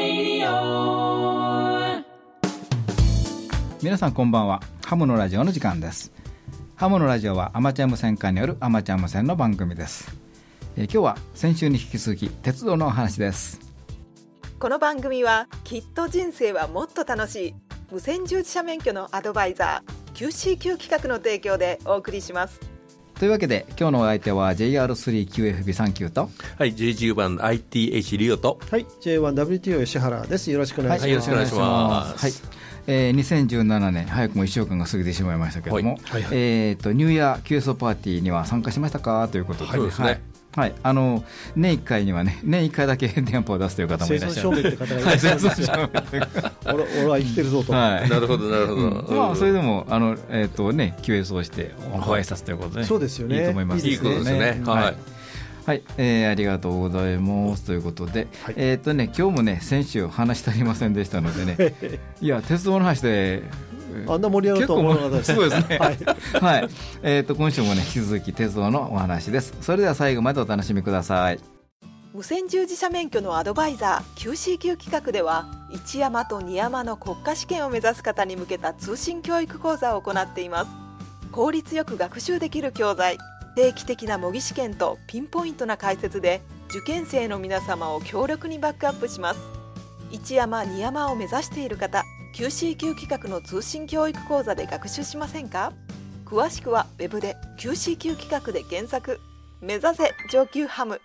Radio。 皆さんこんばんは。ハムのラジオの時間です。ハムのラジオはアマチュア無線化によるアマチュア無線の番組です。今日は先週に引き続き鉄道のお話です。 この番組はきっと人生はもっと楽しい無線従事者免許のアドバイザー QCQ 企画の提供でお送りします。 というわけで今日のお相手は JR3QFB39 と、 はい、J10ITH リオと、 はい、J1WTO 吉原です。よろしくお願いします。 はい、よろしくお願いします。 はい、2017年早くも1週間が過ぎてしまいましたけれども、 はいはい、 ニューイヤー QSO パーティーには参加しましたかということで、 そうですね、 はい、年1回にはね、年1回だけ電波を出すという方もいらっしゃる。 生存証明って方がいらっしゃるんですよ。俺は生きてるぞと、 はい、 なるほどなるほど、 まあ、それでもQS をしてご挨拶ということで、 そうですよね、 いいと思います。 いいことですね。はいはい、ありがとうございますということで、 はい、 今日もね先週話し足りませんでしたのでねいや鉄道の話であんな盛り上がると思わなかったです。 そうですねはい、 はい、今週もね引き続き鉄道のお話です。それでは最後までお楽しみください。 無線従事者免許のアドバイザー QCQ 企画では1山と2山の国家試験を目指す方に向けた通信教育講座を行っています。効率よく学習できる教材、定期的な模擬試験とピンポイントな解説で受験生の皆様を強力にバックアップします。1山2山を目指している方、 QCQ 企画の通信教育講座で学習しませんか？詳しくはウェブで QCQ 企画で検索。目指せ上級ハム。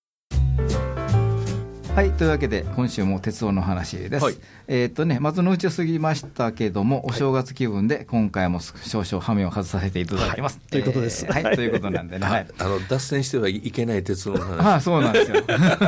はい、というわけで今週も鉄道の話です。 はい、 松の内を過ぎましたけども、お正月気分で今回も少々羽目を外させていただきます、 ということです。 はい、ということなんでね、はい、 脱線してはいけない鉄道の話。 そうなんですよ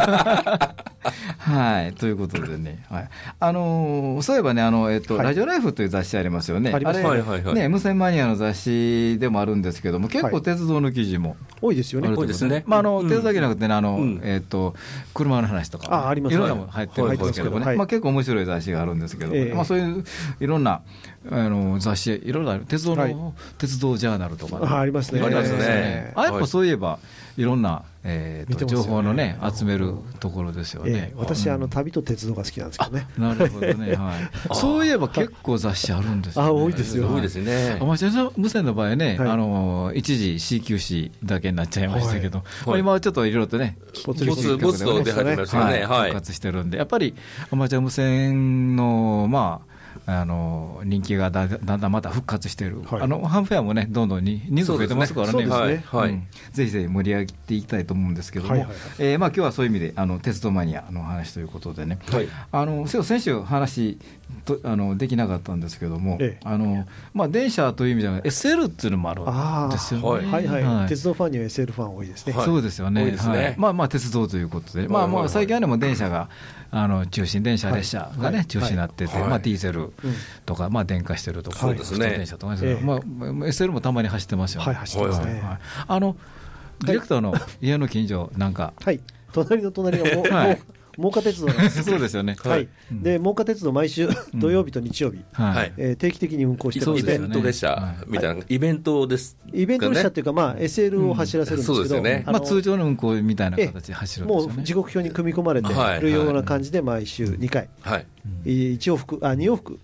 はい、ということでね、はい、そういえばね、ラジオライフという雑誌ありますよね。 ありますね。 はいはいはい、 ね、無線マニアの雑誌でもあるんですけども、結構鉄道の記事も多いですよね。 多いですね。 鉄道だけじゃなくてね、車の話とか、 あります、 いろんなもの入ってるんですけどもね、結構面白い雑誌があるんですけども、そういういろんな雑誌、いろんな鉄道ジャーナルとか、 ありますね。 ありますね。 やっぱそういえばいろんな情報のね集めるところですよね。 私旅と鉄道が好きなんですけどね。 なるほどね、はい、そういえば結構雑誌あるんですよね。 多いですよ。 多いですね。 アマチュア無線の場合ね、一時 CQC だけになっちゃいましたけど、今はちょっといろいろとねポツポツと出始めますよね。 復活してるんで、やっぱりアマチュア無線の人気がだんだんまた復活している、ハムフェアもねどんどん人数増えてますからね、ぜひぜひ盛り上げていきたいと思うんですけども、今日はそういう意味で鉄道マニアの話ということでね、先週話できなかったんですけども、電車という意味では SL っていうのもあるんですよね。 鉄道ファンには SL ファン多いですね。 そうですよね。鉄道ということで、最近はねもう電車が中心、電車列車がね中心になってて、ディーゼルとか電化してるとか、普通電車とか、SL もたまに走ってますよね。 走ってますね。 ディレクターの家の近所なんか、 隣の隣が真岡鉄道なんです。 そうですよね。 で真岡鉄道毎週土曜日と日曜日定期的に運行してるイベント列車みたいなイベントです。 イベント列車っていうかSL を走らせるんですけど、 通常の運行みたいな形で走るんですよね。 もう時刻表に組み込まれているような感じで毎週2回、2往復で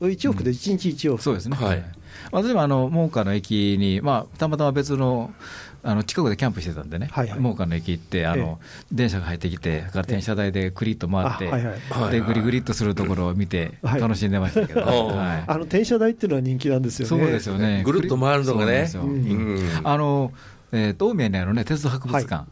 1日1往復。 そうですね。私も真岡の駅にたまたま別の近くでキャンプしてたんでね、真岡の駅行って電車が入ってきて、から転車台でクリッと回ってでグリグリっとするところを見て楽しんでましたけど、 転車台っていうのは人気なんですよね。 そうですよね。 ぐるっと回るのがね。 大宮にあるね鉄道博物館、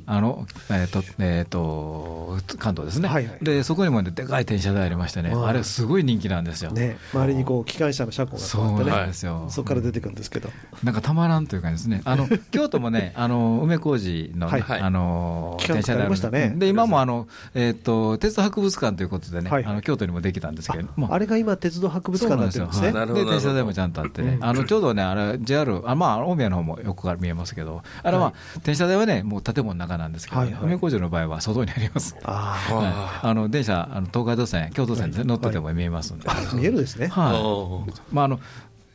関東ですね、でそこにもでかい転車台ありましてね、あれすごい人気なんですよ、 周りに機関車の車庫があってね、そこから出てくるんですけど、 なんかたまらんという感じですね。京都もね梅小路の転車台ありましたね。で今も鉄道博物館ということでね、京都にもできたんですけど、 あれが今鉄道博物館になってるんですね。 で転車台もちゃんとあってね、ちょうどねあれ JR 大宮の方も横から見えますけど、あれ転車台はねもう建物の中なんですけど、梅小路の場合は外にあります。電車東海道線京都線で乗ってても見えますんで。 見えるですね。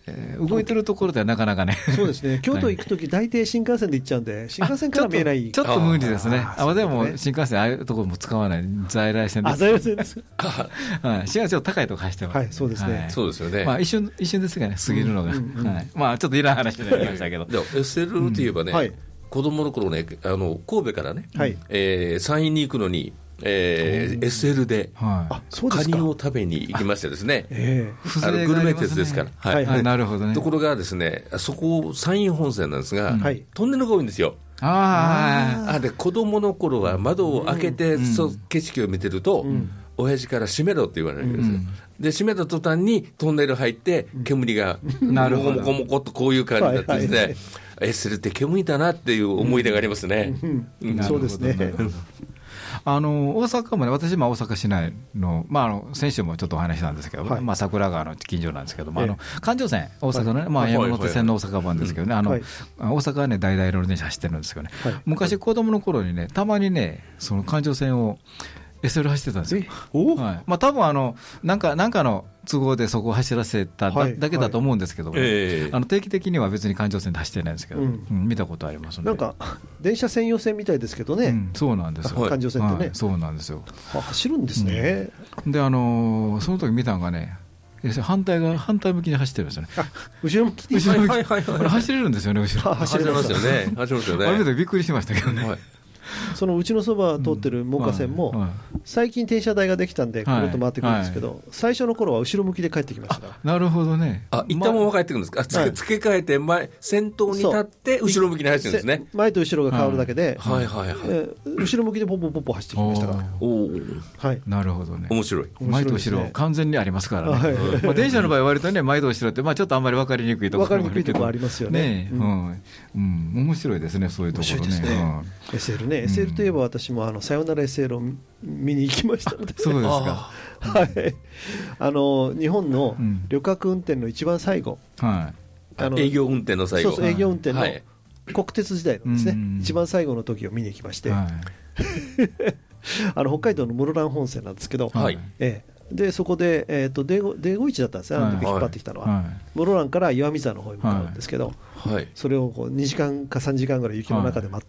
動いてるところではなかなかね、 そうですね、京都行くとき、大抵新幹線で行っちゃうんで、新幹線から見えない、 ちょっと無理ですね、でも新幹線、ああいうところも使わない、在来線です、 在来線です、 新幹線、ちょっと高いとこ走ってます、 はい、そうですね、 そうですよね、 一瞬ですがね、過ぎるのが、ちょっといらん話になりましたけど、 SL といえばね、子供の頃ね、神戸からね、山陰に行くのに、SL でカニを食べに行きましてですね、グルメ鉄ですから、 なるほどね。 ところがですね、そこ山陰本線なんですが、トンネルが多いんですよ。で子供の頃は窓を開けて景色を見てると、親父から閉めろって言われるんですよ。で閉めた途端にトンネル入って煙がもこもこもこっとこういう感じになってですね、SL って煙だなっていう思い出がありますね。 そうですね。 大阪もね、私、大阪市内の、先週もちょっとお話したんですけど、桜川の近所なんですけども、環状線、大阪のね、山手線の大阪版ですけどね、大阪はね、大々路電車走ってるんですけどね、昔、子供の頃にね、たまにね、その環状線をSL 走ってたんですよ。多分なんかの都合でそこを走らせただけだと思うんですけど、定期的には別に環状線で走ってないんですけど、見たことありますので、 なんか電車専用線みたいですけどね、 そうなんですよ、 環状線ってね、 そうなんですよ、 走るんですね。 でその時見たのがね、反対向きに走ってるんですよね。 後ろ向きで走れるんですよね、後ろ。 走れますよね。 あれ見てびっくりしましたけどね。 そのうちのそば通ってる真岡線も、最近停車台ができたんで、くるっと回ってくるんですけど、最初の頃は後ろ向きで帰ってきました。 なるほどね。 一旦も帰ってくるんですか。付け替えて先頭に立って後ろ向きに走ってるんですね。 前と後ろが変わるだけで、後ろ向きでポンポンポンポン走ってきましたから。 なるほどね。 面白い。 前と後ろ完全にありますからね。電車の場合割とね、前と後ろってちょっとあんまり分かりにくいところもありますよね。 面白いですね、そういうところね。 SL ね、SL といえば私もさよなら SL を見に行きましたので、 そうですか。 日本の旅客運転の一番最後、 営業運転の最後、 営業運転の国鉄時代のですね、一番最後の時を見に行きまして、北海道の室蘭本線なんですけど、でそこでデゴイチだったんですね、あの時引っ張ってきたのは、室蘭から岩見沢の方に向かうんですけど、それを2時間か3時間ぐらい雪の中で待って、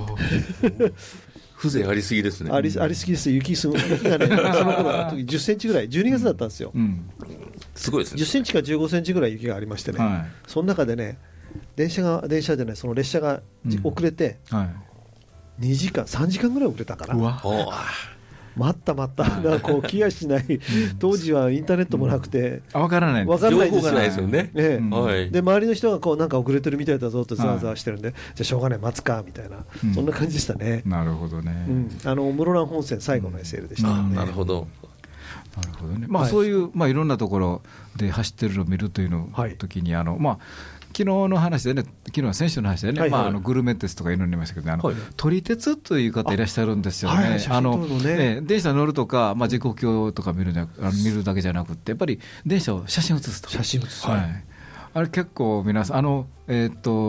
風情ありすぎですね。 ありすぎです。雪がね、その頃は10センチぐらい、12月だったんですよ。 すごいですね。 10センチか15センチぐらい雪がありましてね、その中でね、電車じゃない、その列車が遅れて、2時間、3時間ぐらい遅れたから。待ったこう来やしない、当時はインターネットもなくて、 分からないですよ、情報がないですよね。 で周りの人がなんか遅れてるみたいだぞとざわざわしてるんで、じゃあしょうがない、待つかみたいな、そんな感じでしたね。 なるほどね。 室蘭本線最後の SL でした。 なるほど。 なるほどね。そういういろんなところで走ってるのを見るというの時に昨日の話でね、先週の話でね、グルメ鉄とかいろいろありましたけど、撮り鉄という方いらっしゃるんですよね。電車乗るとか、時刻表とか見るだけじゃなくて、やっぱり電車を写真写すと。あれ結構皆さん、当然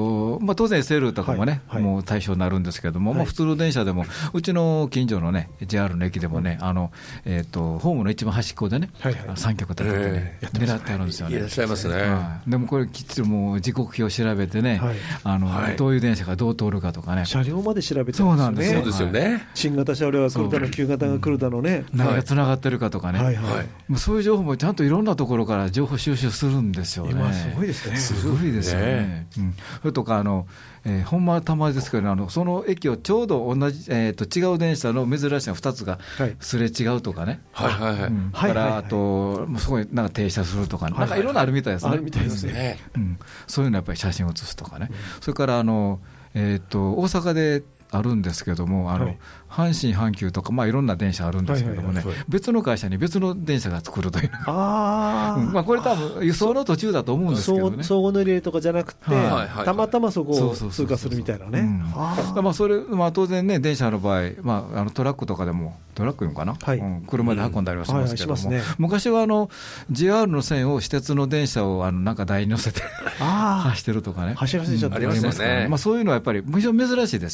SL とかもね、もう対象になるんですけれども、普通の電車でも、うちの近所のね、JR の駅でもね、ホームの一番端っこでね、三脚立ててね、狙ってあるんですよね。 いらっしゃいますね。 でもこれ、きっちりもう時刻表を調べてね、どういう電車がどう通るかとかね。 車両まで調べてるんですよね。そうですよね。 新型車両が来るだの、旧型が来るだのね。 何がつながってるかとかね。そういう情報もちゃんといろんなところから情報収集するんですよね。 今すごいですね。 すごいですよね。それとかほんまはたまですけど、その駅をちょうど同じ、違う電車の珍しい2つがすれ違うとかね、からあと、すごいなんか停車するとかね、なんかいろんなあるみたいですね。 あるみたいですね。 そういうのやっぱり写真を写すとかね、それから大阪であるんですけども、阪神、阪急とか、いろんな電車あるんですけどもね、別の会社に別の電車が作るという、これ、多分輸送の途中だと思うんですけどね、 相互乗り入れとかじゃなくて、たまたまそこを通過するみたいなね、 それ、当然ね、電車の場合、トラックとかでも、トラックいうのかな、車で運んだりはしますけども、昔はJR の線を私鉄の電車をなんか台に乗せて走ってるとかね、 走らせちゃってありますよね。そういうのはやっぱり、非常に珍しいですよね。 珍しい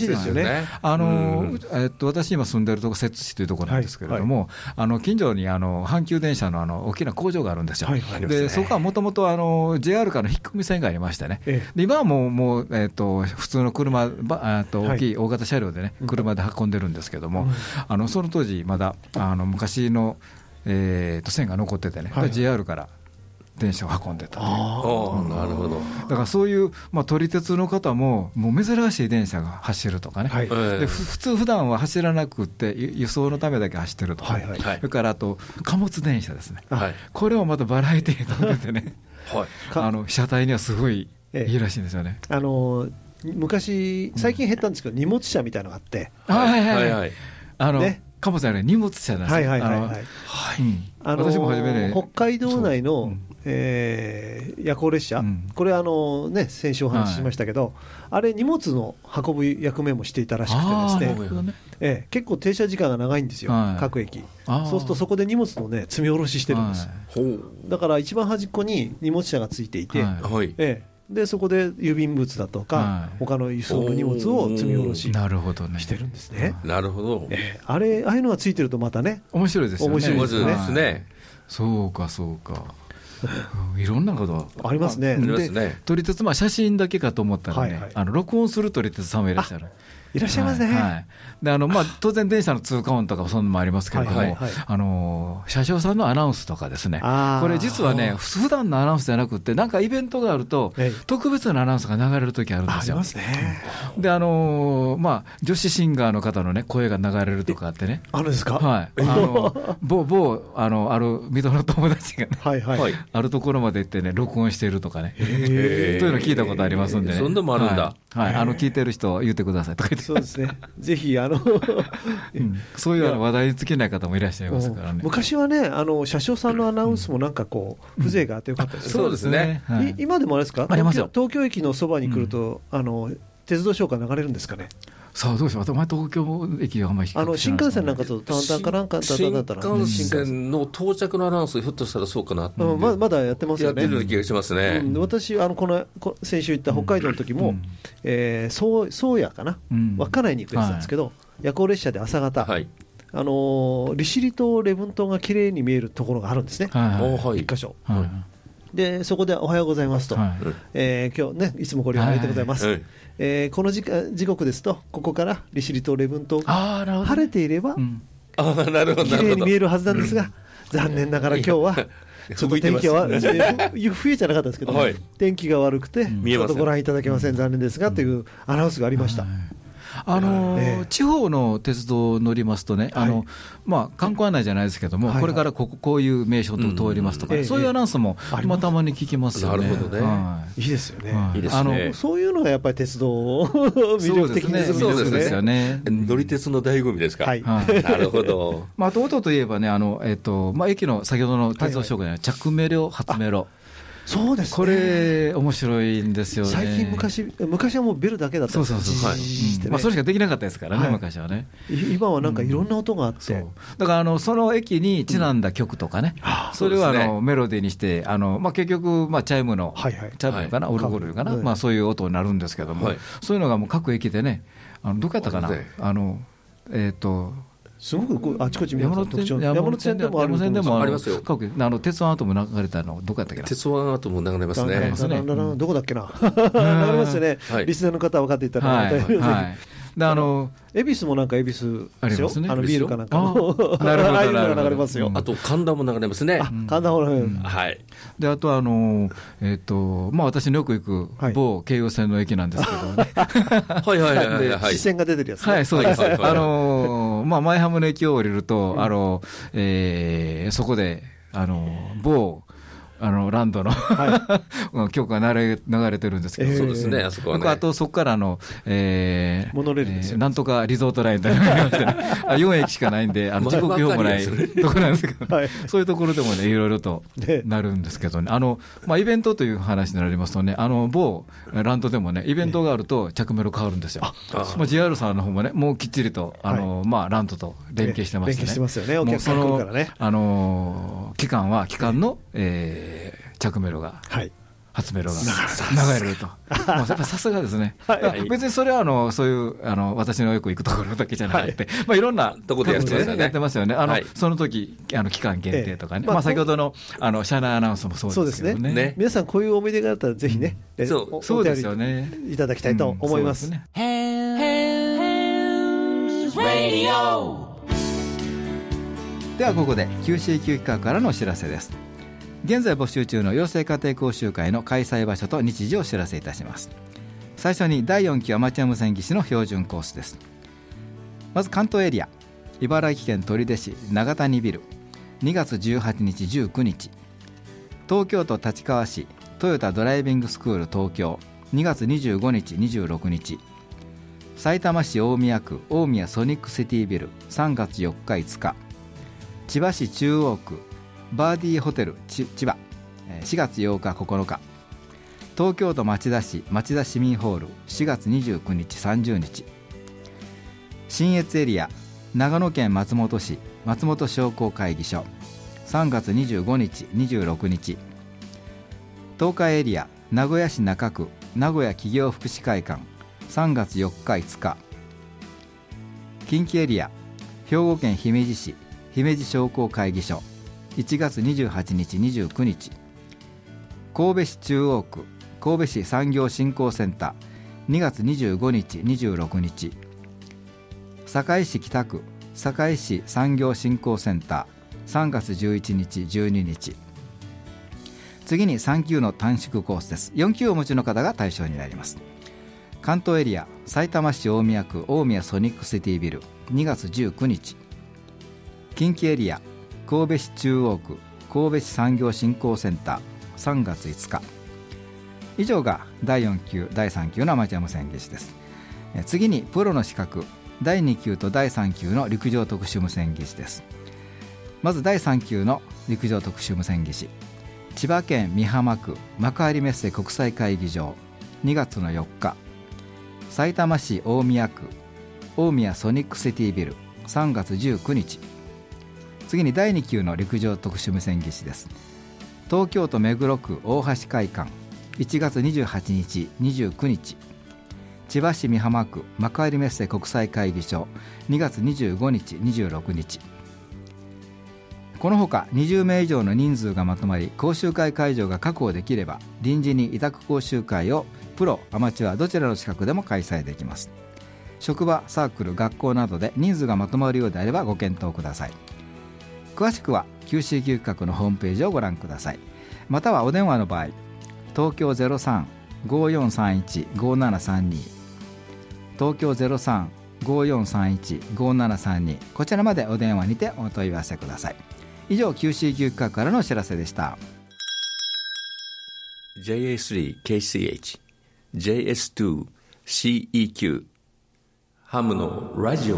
しいですよね。 私今住んでるとこ摂津市というところなんですけれども、近所に阪急電車の大きな工場があるんですよ。でそこはもともとJR からの引っ込み線がありましてね、で今はもう普通の車、大きい大型車両でね、車で運んでるんですけども、その当時まだ昔の線が残っててね、JR から電車を運んでたという。 なるほど。 だからそういう、撮り鉄の方ももう珍しい電車が走るとかね、で普段は走らなくて輸送のためだけ走ってるとか、それからあと貨物電車ですね、これをまたバラエティーに出てね、車体にはすごいいいらしいんですよね。 昔最近減ったんですけど、荷物車みたいなのがあって、 貨物じゃない、荷物車なんですね。私も初めね、 北海道内の夜行列車、これ先週お話ししましたけど、あれ荷物の運ぶ役目もしていたらしくてですね、結構停車時間が長いんですよ、各駅。そうするとそこで荷物のね積み下ろししてるんです。だから一番端っこに荷物車がついていて、でそこで郵便物だとか、他の輸送の荷物を積み下ろししてるんですね。 なるほど。 ああいうのがついてるとまたね、 面白いですよね。 面白いですね。 そうかそうか。いろんなことありますね。 で撮り鉄、写真だけかと思ったらね、録音する撮り鉄さんもいらっしゃる。 いらっしゃいますね。 で当然電車の通過音とかそんなのもありますけれども、車掌さんのアナウンスとかですね、これ実はね普段のアナウンスじゃなくて、なんかイベントがあると特別なアナウンスが流れる時あるんですよ。で女子シンガーの方のね声が流れるとかあってね。 あるんですか。 某ある水戸の友達がね、あるところまで行ってね録音しているとかね、そういうの聞いたことありますんでね。 そんなもあるんだ。 聞いてる人言ってくださいとか言って。 そうですね。ぜひそういう話題に尽きない方もいらっしゃいますからね。 昔はね、車掌さんのアナウンスもなんかこう風情があってよかったですね。 そうですね。 今でもあれですか。 ありますよ。 東京駅のそばに来ると鉄道唱歌流れるんですかね。 さあどうしよう。東京駅があんまり新幹線なんかとタンタンかなんか新幹線の到着のアナウンスひょっとしたらそうかな。 まだやってますよね。 やってる気がしますね。 私先週行った北海道の時も宗谷かな、稚内に行くやつなんですけど、夜行列車で朝方、利尻島礼文島が綺麗に見えるところがあるんですね。一箇所。でそこでおはようございますと、今日ねいつもご利用ありがとうございます。この時刻ですと、ここから利尻島礼文島が晴れていれば綺麗に見えるはずなんですが、残念ながら今日はちょっと天気は冬じゃなかったですけど、天気が悪くてちょっとご覧いただけません、残念ですがというアナウンスがありました。 地方の鉄道を乗りますとね、観光案内じゃないですけども、これからこういう名所と通りますとか、そういうアナウンスもたまに聞きますよね。 なるほどね。 いいですよね。そういうのがやっぱり鉄道を魅力的にするんですよね。 乗り鉄の醍醐味ですか。なるほど。 音といえばね、駅の先ほどの鉄道紹介の着メロ初メロ。 そうですね。 これ面白いんですよね。 最近昔はもうベルだけだったんですよ。 それしかできなかったですからね、昔はね。 今はなんかいろんな音があって、 だからその駅にちなんだ曲とかね、それはメロディーにして結局チャイムのチャイムかな、オルゴールかな、そういう音になるんですけども、そういうのがもう各駅でね、どこやったかな、 すごくあちこち山手線でもありますよ。鉄腕アートも流れたのどこやったっけな。 鉄腕アートも流れますね。 どこだっけな。流れますよね。リスナーの方は分かっていただいて。恵比寿もなんか恵比寿ですよ。ビールかなんかのああいうのが流れますよ。 あと神田も流れますね。 神田もで、あと私のよく行く某京葉線の駅なんですけどね。 視線が出てるやつ。 そうです。舞浜の駅を降りるとそこで某ランドの曲が流れてるんですけど、 そうですね、あそこはね。 あとそこからモノレールですよ。 なんとかリゾートラインみたいなのがありましてね、4駅しかないんで時刻表もないところなんですけど、そういうところでもねいろいろとなるんですけどね、イベントという話になりますとね、某ランドでもねイベントがあると着メロ変わるんですよ。JR さんの方もねもうきっちりとランドと連携してましてね、 連携してますよね、お客さん来るからね。 期間の着メロが初メロが流れると、やっぱりさすがですね、別にそれはそういう私のよく行くところだけじゃなくて、いろんなところでやってますよね、その時期間限定とかね、先ほどの社内アナウンスもそうですけどね、 皆さん、こういう思い出があったら、ぜひね、 そうですよね、 いただきたいと思います。 ではここで QCQ 企画からのお知らせです。現在募集中の養成家庭講習会の開催場所と日時をお知らせいたします。最初に第4期アマチュア無線技師の標準コースです。まず関東エリア、茨城県取手市長谷ビル2月18日19日、東京都立川市トヨタドライビングスクール東京2月25日26日、埼玉市大宮区大宮ソニックシティビル3月4日5日、千葉市中央区バーディーホテル千葉4月8日9日、東京都町田市町田市民ホール4月29日30日、信越エリア長野県松本市松本商工会議所3月25日26日、東海エリア名古屋市中区名古屋企業福祉会館3月4日5日、近畿エリア兵庫県姫路市姫路商工会議所1月28日29日、神戸市中央区神戸市産業振興センター2月25日26日、堺市北区堺市産業振興センター3月11日12日。次に3級の短縮コースです。4級をお持ちの方が対象になります。関東エリア埼玉市大宮区大宮ソニックシティビル2月19日、近畿エリア神戸市中央区神戸市産業振興センター3月5日。以上が第4級第3級のアマチュア無線技師です。次にプロの資格第2級と第3級の陸上特殊無線技師です。まず第3級の陸上特殊無線技師、千葉県美浜区幕張メッセ国際会議場2月の4日、埼玉市大宮区大宮ソニックシティビル3月19日。次に第2級の陸上特殊無線技師です。東京都目黒区大橋会館1月28日29日、千葉市美浜区幕張メッセ国際会議所2月25日26日。このほか20名以上の人数がまとまり講習会会場が確保できれば、臨時に委託講習会をプロアマチュアどちらの資格でも開催できます。職場サークル学校などで人数がまとまるようであればご検討ください。詳しくは QCQ 企画のホームページをご覧ください。またはお電話の場合、東京 03-5431-5732 東京 03-5431-5732 こちらまでお電話にてお問い合わせください。以上 QCQ 企画からのお知らせでした。 JA3KCH JS2CEQ ハムのラジオ。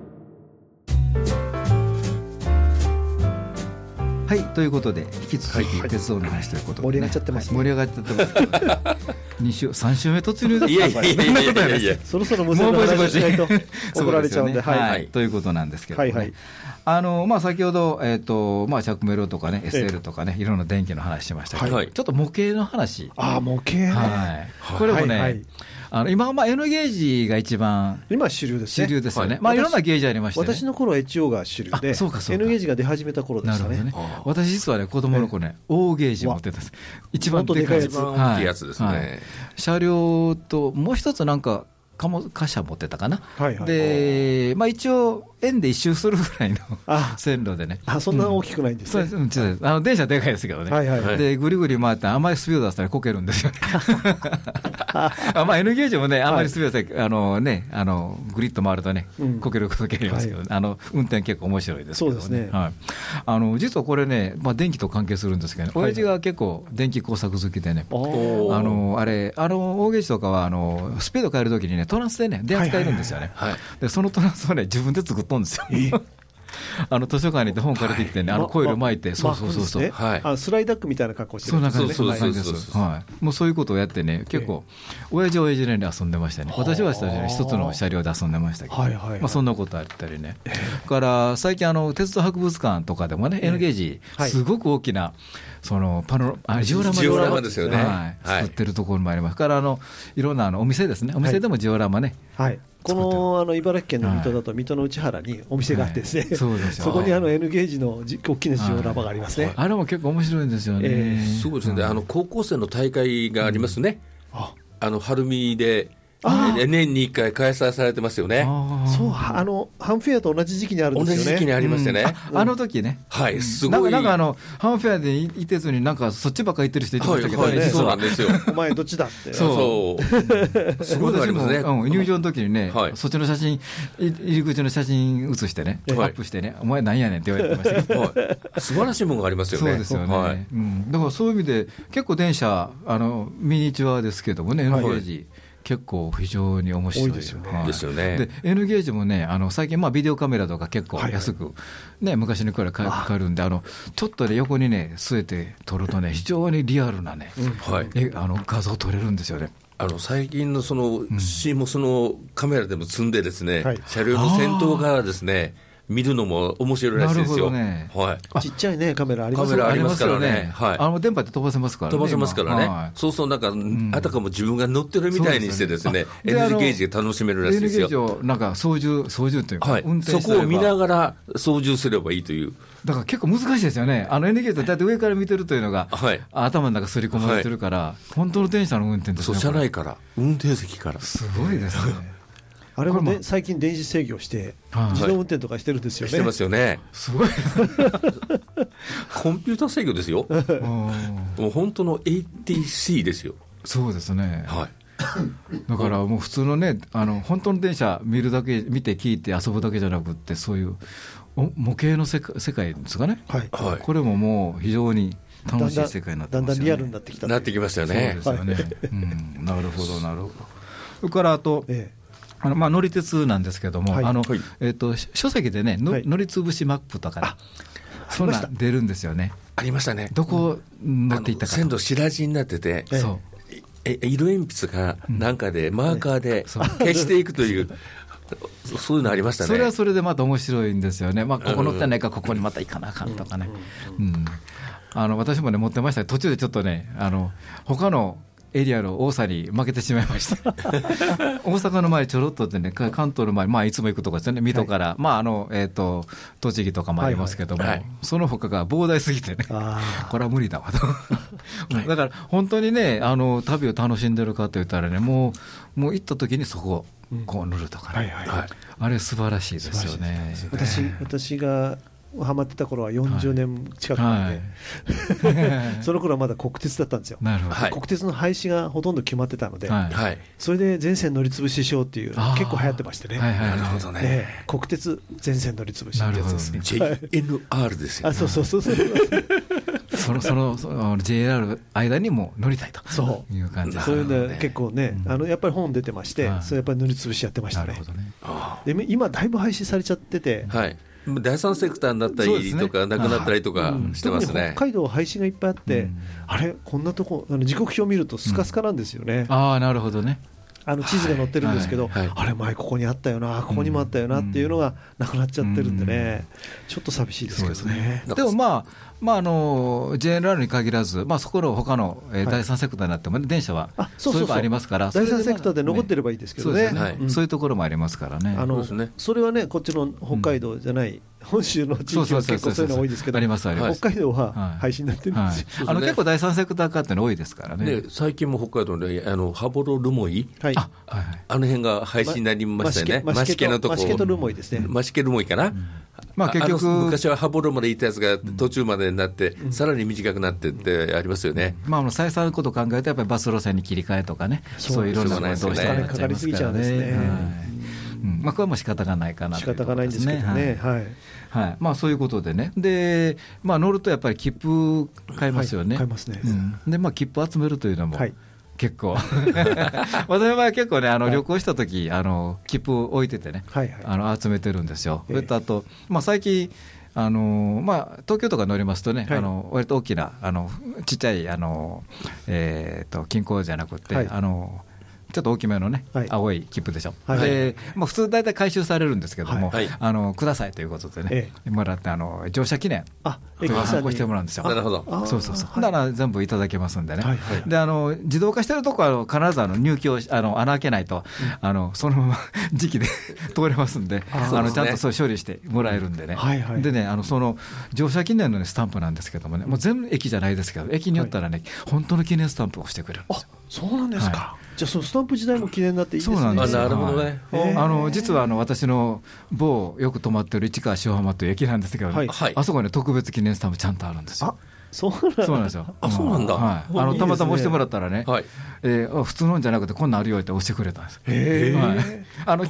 はい、ということで引き続き鉄道の話ということで、 盛り上がっちゃってます、 盛り上がっちゃってます2週3週目突入ですか。 いやそろそろ無線の話しないと怒られちゃうんで、 ということなんですけどね、先ほど、着メロとかね SL とかね、いろんな電気の話しましたけど、ちょっと模型の話。 模型ね、 これもね、今はN ゲージが一番今主流ですね。 主流ですよね。いろんなゲージありましてね。 私の頃は HO が主流で、N ゲージが出始めた頃でしたね。 私実はね、子供の頃ね、大ゲージ持ってたんです。一番でかいやつ。 大きいやつですね。 車両ともう一つなんか貨車持ってたかな。で、一応円で一周するぐらいの線路でね。 そんな大きくないんですね。 電車でかいですけどね。でぐりぐり回ってあんまりスピード出したらこけるんですよね。N ゲージもね、あんまりスピード出したらグリッと回るとね、こけることがありますけど、運転結構面白いですけどね。そうですね。実はこれね、電気と関係するんですけど、親父が結構電気工作好きでね、大ゲージとかはスピード変えるときにね、トランスでね、電圧変えるんですよね。でそのトランスをね、自分で作ったんですよ。 図書館に行って本借りてきてね、コイル巻いて、そうそうそうそう、 スライダックみたいな格好してるんですね。 そんな感じです。もうそういうことをやってね、結構親父は親父で遊んでましたね。私は一つの車両で遊んでましたけど、そんなことあったりね。から最近鉄道博物館とかでもね、Nゲージすごく大きなジオラマですよね。 作ってるところもありますから、いろんなお店ですね、お店でもジオラマね。 この茨城県の水戸だと、水戸の内原にお店があってですね、そこにNゲージの大きなジオラマがありますね。 あれも結構面白いんですよね。 そうですね。高校生の大会がありますね。晴海で年に1回開催されてますよね。 そう、ハンフェアと同じ時期にあるんですよね。 同じ時期にありましてね。 時ね。 はい、すごい。 なんかハンフェアでいてずに、なんかそっちばっかり行ってる人いてましたけどね。 そうなんですよ。 お前どっちだって。 そう。すごいありますね。 入場の時にね、そっちの写真、入り口の写真写してね、アップしてね、お前なんやねんって言われてましたけど。 素晴らしいものがありますよね。 そうですよね。だからそういう意味で、結構電車、ミニチュアですけどもね、Nゲージ。結構非常に面白いですよね。 で N ゲージもね、最近ビデオカメラとか結構安く、ね、昔に比べかかるんで、ちょっとね横にね据えて撮るとね、非常にリアルなね、画像撮れるんですよね。 最近のCMOSのカメラでも積んでですね、車両の先頭からですね見るのも面白いらしいですよ。 ちっちゃいねカメラありますからね。 電波で飛ばせますからね。 飛ばせますからね。そうそう、なんかあたかも自分が乗ってるみたいにしてですね、N ゲージが楽しめるらしいですよ。 N ゲージをなんか操縦というか、運転そこを見ながら操縦すればいいという。 だから結構難しいですよね。N ゲージってだって上から見てるというのが、頭の中すり込まれてるから、本当の電車の運転ですね。 車内から、運転席から。 すごいですね。 あれもね、最近電子制御して自動運転とかしてるんですよね。 してますよね。 すごいコンピューター制御ですよ。もう本当の ATC ですよ。 そうですね。だからもう普通のね、本当の電車見るだけ、見て聞いて遊ぶだけじゃなくって、そういう模型の世界ですかね。これももう非常に楽しい世界になってますよね。 だんだんリアルになってきた。 なってきましたよね。 そうですよね。なるほどなるほど。それからあと。乗り鉄なんですけども、書籍でね、乗りつぶしマップとか、そんな出るんですよね。 ありましたね。 どこ乗っていったか。 線路白地になってて、色鉛筆がなんかで、マーカーで消していくという、そういうのありましたね。 それはそれでまた面白いんですよね。ここ乗ってないからここにまた行かなあかんとかね。私もね持ってました。途中でちょっとね、他のエリアの多さに負けてしまいました大阪の前ちょろっとでね、関東の前、いつも行くとこですね、水戸から、栃木とかもありますけども、その他が膨大すぎてね、これは無理だわとだから本当にね、旅を楽しんでるかといったらね、もう行った時にそこをこう塗るとかね、あれ素晴らしいですよね。 私がハマってた頃は40年近くなんで、その頃はまだ国鉄だったんですよ。国鉄の廃止がほとんど決まってたので、それで全線乗りつぶししようっていう結構流行ってましてね。 なるほどね。 国鉄全線乗りつぶしってやつですね。 JNR ですよね。 その JR 間にも乗りたいという感じです。 そういうの結構ね、やっぱり本出てまして、それやっぱり乗りつぶしやってましたね。で今だいぶ廃止されちゃってて、 第三セクターになったりとか、なくなったりとかしてますね。 北海道廃止がいっぱいあって、あれ、こんなとこ、時刻表を見るとスカスカなんですよね。 なるほどね。 地図が載ってるんですけど、あれ、前ここにあったよな、ここにもあったよなっていうのがなくなっちゃってるんでね、ちょっと寂しいですけどね。 でもJNR に限らず、そこの他の第三セクターになっても電車はそういうのありますから、 第三セクターで残ってればいいですけどね。 そういうところもありますからね。 それはね、こっちの北海道じゃない本州の地域は結構そういうの多いですけど、北海道は廃止になってるんですよ。 結構第三セクター化っての多いですからね。 最近も北海道で羽幌留萌、あの辺が廃止になりましたよね。増毛のとこ、 増毛と留萌ですね。 増毛留萌かな。結局昔は羽幌まで行ったやつが途中までになって、さらに短くなってってありますよね。 再三のことを考えると、やっぱりバス路線に切り替えとかね、そういういろんなことどうしてもなっちゃいますからね。これはもう仕方がないかなというところですね。 仕方がないんですけどね。 そういうことでね、で乗るとやっぱり切符買いますよね。 買いますね。 で切符集めるというのも結構私の場合は結構ね旅行した時切符置いててね、集めてるんですよ。それとあと、最近東京とか乗りますとね、割と大きなちっちゃい金庫じゃなくて、ちょっと大きめのね、青い切符でしょ、で普通大体回収されるんですけども、くださいということでね、もらって乗車記念発行してもらうんですよ。 なるほど。 そうだから全部いただけますんでね、で自動化してるとこは必ず入居穴開けないとそのまま時期で通れますんで、ちゃんとそう処理してもらえるんでね、でねその乗車記念のスタンプなんですけどもね、もう全部駅じゃないですけど、駅によったらね本当の記念スタンプをしてくれるんですよ。 そうなんですか。じゃあそのスタンプ時代も記念になっていいですね。 そうなんですよ。 なるほどね。 実は私の某よく泊まっている市川塩浜という駅なんですけど、あそこに特別記念スタンプちゃんとあるんですよ。 そうなんですよ。 そうなんだ。 たまたま押してもらったらね、普通のじゃなくてこんなんあるよって押してくれたんです。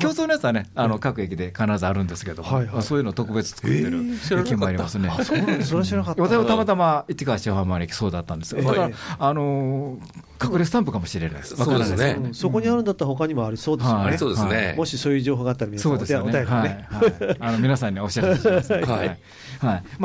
共通のやつはね各駅で必ずあるんですけど、そういうの特別作ってる駅もありますね。 それは知らなかった。 私はたまたま市川塩浜駅そうだったんですよ。だから隠れスタンプかもしれないです。 そうですね。 そこにあるんだったら他にもありそうですよね。 そうですね。 もしそういう情報があったら皆さんお便りね、 皆さんにお知らせします。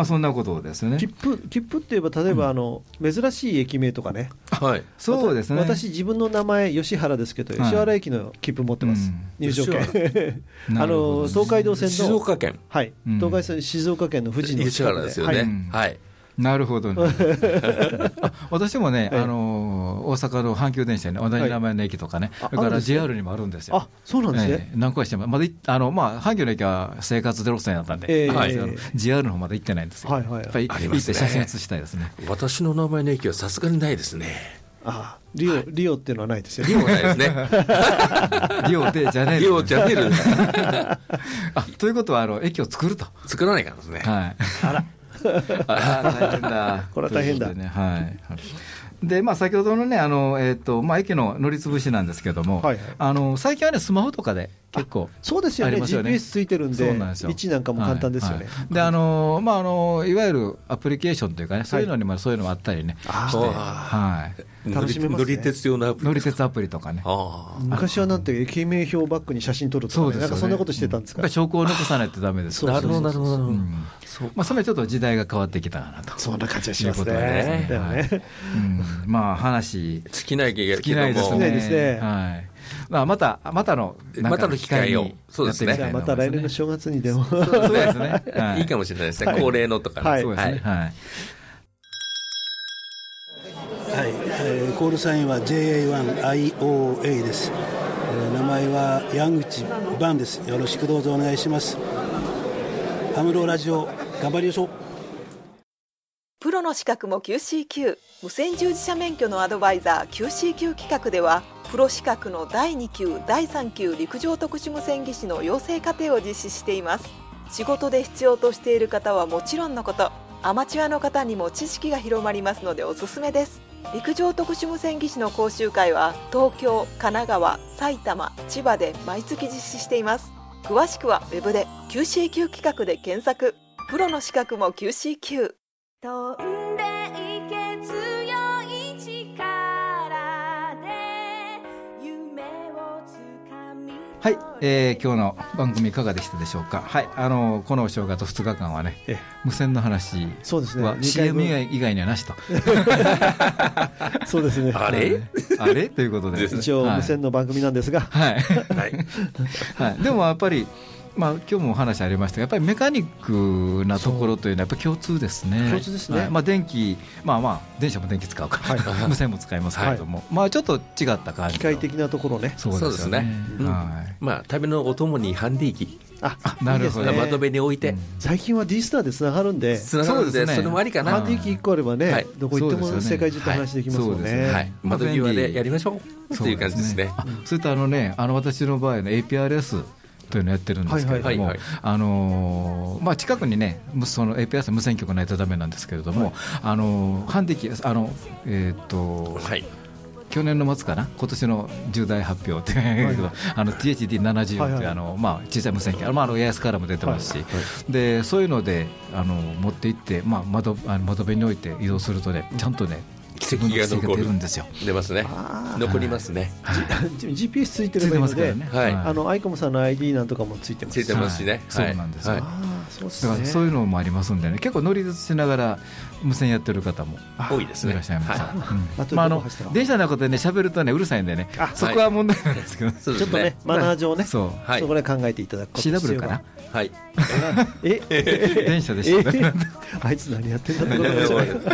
そんなことですね。 切符って言えば例えば珍しい駅名とかね。 そうですね。 私自分の名前吉原ですけど、吉原駅の切符持ってます。入場券。東海道線の静岡県。 東海線静岡県の富士の吉原ですよね。 なるほどね。私もね、大阪の阪急電車に同じ名前の駅とかね、それから JR にもあるんですよ。 そうなんですね。 何回しても、阪急の駅は生活0線だったんで、JR の方まで行ってないんですよ。やっぱり行って写真写したいですね。 私の名前の駅はさすがにないですね。 リオっていうのはないですよ。 リオはないですね。 リオでじゃねえ。 リオじゃねえ。ということは駅を作ると。 作らないからですね。 あら。 大変だ。 これは大変だ。 で先ほどのね駅の乗りつぶしなんですけども、最近はねスマホとかで結構そうですよね。GPS ついてるんで位置なんかも簡単ですよね。 でいわゆるアプリケーションというかね、そういうのにもそういうのもあったりねして楽しめますね。 乗り鉄用のアプリ、 乗り鉄アプリとかね。 昔はなんて駅名表バッグに写真撮るとかなんかそんなことしてたんですか。 証拠を残さないとダメです。 なるほどなるほど。 それちょっと時代が変わってきたかなと。 そんな感じがしますね。 話尽きないですね。またの機会を。そうですね。 また来年の正月にでも。 そうですね。いいかもしれないですね。恒例のとかね。 そうですね。 コールサインは JA1IOA です。名前は矢口バンです。よろしくどうぞお願いします。ハムローラジオ頑張りましょう。 プロの資格も QCQ、 無線従事者免許のアドバイザー QCQ 企画では、プロ資格の第2級第3級陸上特殊無線技師の養成課程を実施しています。仕事で必要としている方はもちろんのこと、アマチュアの方にも知識が広まりますのでおすすめです。陸上特殊無線技師の講習会は東京、神奈川、埼玉、千葉で毎月実施しています。詳しくはウェブで QCQ 企画で検索。プロの資格も QCQ。 飛んでいけ強い力で夢をつかみ。 はい、今日の番組いかがでしたでしょうか。このお正月2日間はね、無線の話は CM 以外にはなしと。 そうですね。 あれということで、 一応無線の番組なんですが、 でもやっぱり今日もお話ありましたが、やっぱりメカニックなところというのはやっぱり共通ですね。 共通ですね。 電気、電車も電気使うから、無線も使いますけれども、ちょっと違った感じ。 機械的なところね。 そうですね。 旅のお供にハンディ機。 なるほど。 窓辺に置いて。 最近は D スターでつながるんで。 そうですね。それもありかな。 ハンディ機1個あればね、どこ行っても世界中と話できますもんね。 窓際でやりましょうっていう感じですね。 それと私の場合の APRSというのをやってるんですけれども、近くにねその APRS 無線局ないとダメなんですけれども、ハンディ機去年の末かな、今年の重大発表ってTHD70 って小さい無線機、エアスからも出てますし、でそういうので持って行って、窓辺に置いて移動するとね、ちゃんとね跡が残るんですよ。出ますね。残りますね。 GPS ついてればいいので、アイコムさんの ID なんとかもついてます。 ついてますしね。 そうなんですよ。だからそういうのもありますんでね、結構乗り鉄しながら無線やってる方も多いですね。 いらっしゃいます。電車の中でね喋るとねうるさいんでね、そこは問題なんですけど、 ちょっとねマナー上ね、そこで考えていただくこと必要 CW かな。 はい。 電車でした。 あいつ何やってんだってことですよね。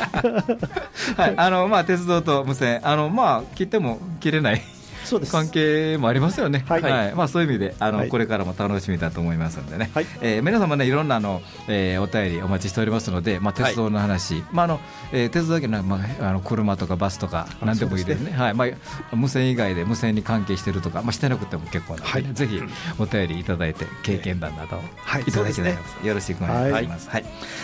はい、鉄道と無線、切っても切れない関係もありますよね。そういう意味でこれからも楽しみだと思いますのでね、皆様ねいろんなお便りお待ちしておりますので、鉄道の話、鉄道だけの車とかバスとか何でもいいですね。無線以外で無線に関係しているとか、してなくても結構なので、ぜひお便りいただいて経験談などをいただきたいと思います。よろしくお願いします。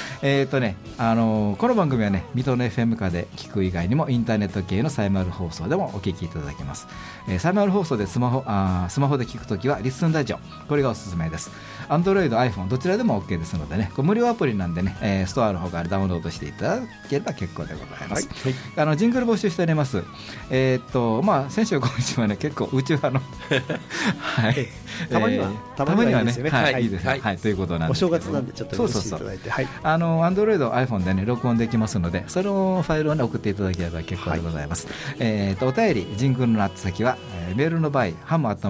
この番組はね水戸の FM 下で聞く以外にもインターネット系のサイマル放送でもお聞きいただけます。サイマル放送でスマホで聞くときはリッスンラジオ、これがおすすめです。Android、iPhone どちらでも OK ですのでね、無料アプリなんでね、ストアの方からダウンロードしていただければ結構でございます。ジングル募集しております。先週今週はね結構宇宙派のたまにはいいですよね。 いいですね。ということなんです。 お正月なんでちょっと許していただいて、 Android、iPhone でね録音できますので、そのファイルをね送っていただければ結構でございます。お便りジングルの宛先はメールの場合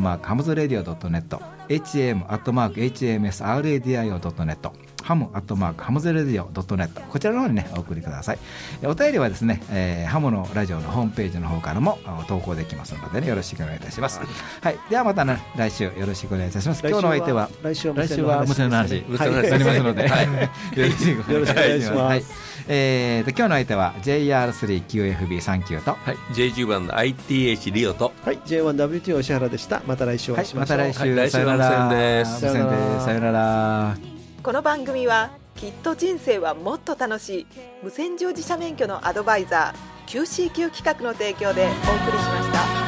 ham@hamsradio.net、ham@hmsradio.net、ham@hamsradio.net、こちらの方にねお送りください。お便りはですね、ハムのラジオのホームページの方からも投稿できますのでね、よろしくお願いいたします。ではまたね来週よろしくお願いいたします。今日の相手は来週は無線の話になりますので、よろしくお願いします。今日の相手は JR3QFB39 と、 J10ITH リオと、 J1WT 吉原でした。また来週お会いしましょう。 また来週、さよなら。さよなら。 この番組はきっと人生はもっと楽しい無線乗自社免許のアドバイザー QCQ 企画の提供でお送りしました。